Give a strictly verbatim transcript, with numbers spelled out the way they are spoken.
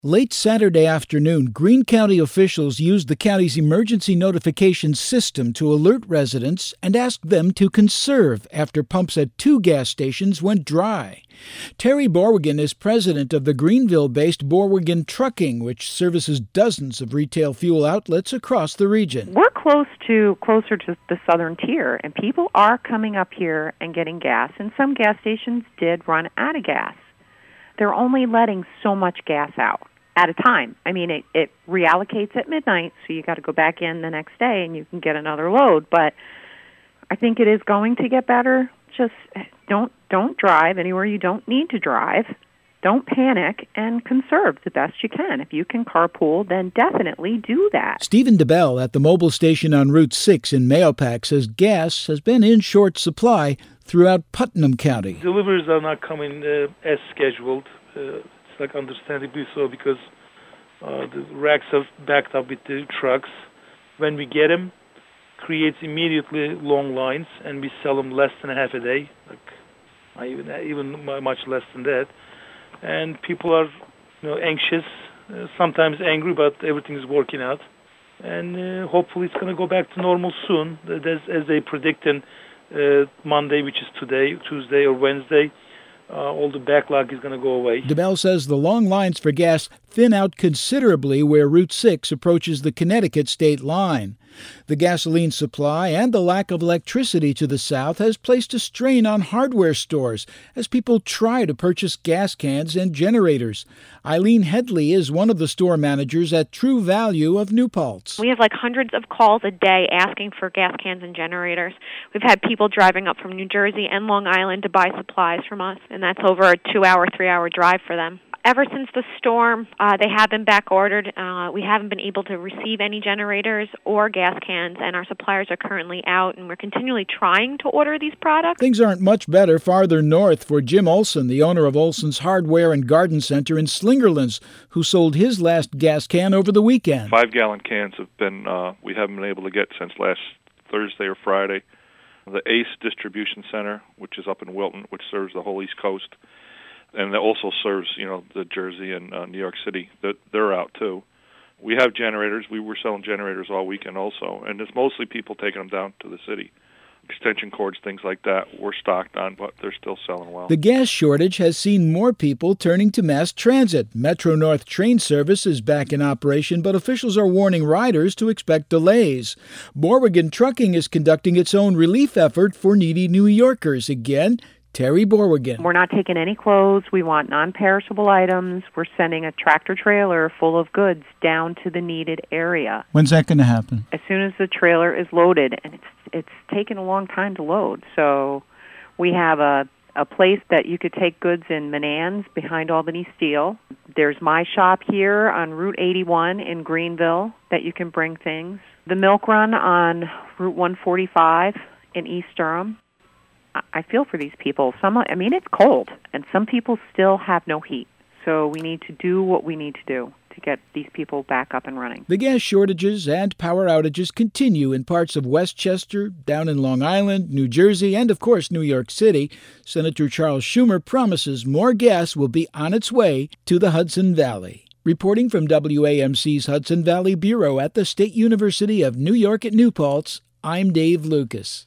Late Saturday afternoon, Greene County officials used the county's emergency notification system to alert residents and ask them to conserve after pumps at two gas stations went dry. Terry Borwigan is president of the Greenville-based Borwigan Trucking, which services dozens of retail fuel outlets across the region. We're close to closer to the southern tier, and people are coming up here and getting gas, and some gas stations did run out of gas. They're only letting so much gas out at a time. I mean, it, it reallocates at midnight, so you got to go back in the next day and you can get another load. But I think it is going to get better. Just don't don't drive anywhere you don't need to drive. Don't panic and conserve the best you can. If you can carpool, then definitely do that. Stephen DeBell at the mobile station on Route six in Mahopac says gas has been in short supply throughout Putnam County. Deliveries are not coming uh, as scheduled. Uh, it's like understandably so because uh, the racks are backed up with the trucks. When we get them, creates immediately long lines, and we sell them less than a half a day, like uh, even even much less than that. And people are, you know, anxious, uh, sometimes angry, but everything is working out. And uh, hopefully it's going to go back to normal soon, as, as they predict. And uh, Monday, which is today, Tuesday or Wednesday, uh, all the backlog is going to go away. DeBell says the long lines for gas thin out considerably where Route six approaches the Connecticut state line. The gasoline supply and the lack of electricity to the south has placed a strain on hardware stores as people try to purchase gas cans and generators. Eileen Headley is one of the store managers at True Value of New Paltz. We have like hundreds of calls a day asking for gas cans and generators. We've had people driving up from New Jersey and Long Island to buy supplies from us, and that's over a two-hour, three-hour drive for them. Ever since the storm, uh, they have been back-ordered. Uh, we haven't been able to receive any generators or gas cans, and our suppliers are currently out, and we're continually trying to order these products. Things aren't much better farther north for Jim Olson, the owner of Olson's Hardware and Garden Center in Slingerlands, who sold his last gas can over the weekend. Five-gallon cans have been, uh, we haven't been able to get since last Thursday or Friday. The Ace Distribution Center, which is up in Wilton, which serves the whole East Coast, and that also serves, you know, the Jersey and uh, New York City. That they're out too. We have generators. We were selling generators all weekend also, and it's mostly people taking them down to the city. Extension cords, things like that, we're stocked on, but they're still selling well. The gas shortage has seen more people turning to mass transit. Metro North train service is back in operation, but officials are warning riders to expect delays. Borwigan Trucking is conducting its own relief effort for needy New Yorkers. Again, Terry Borwigan. We're not taking any clothes. We want non-perishable items. We're sending a tractor trailer full of goods down to the needed area. When's that going to happen? As soon as the trailer is loaded, and it's it's taken a long time to load. So we have a, a place that you could take goods in Menands behind Albany Steel. There's my shop here on Route eighty-one in Greenville that you can bring things. The milk run on Route one forty-five in East Durham. I feel for these people. Some, I mean, it's cold, and some people still have no heat. So we need to do what we need to do to get these people back up and running. The gas shortages and power outages continue in parts of Westchester, down in Long Island, New Jersey, and, of course, New York City. Senator Charles Schumer promises more gas will be on its way to the Hudson Valley. Reporting from W A M C's Hudson Valley Bureau at the State University of New York at New Paltz, I'm Dave Lucas.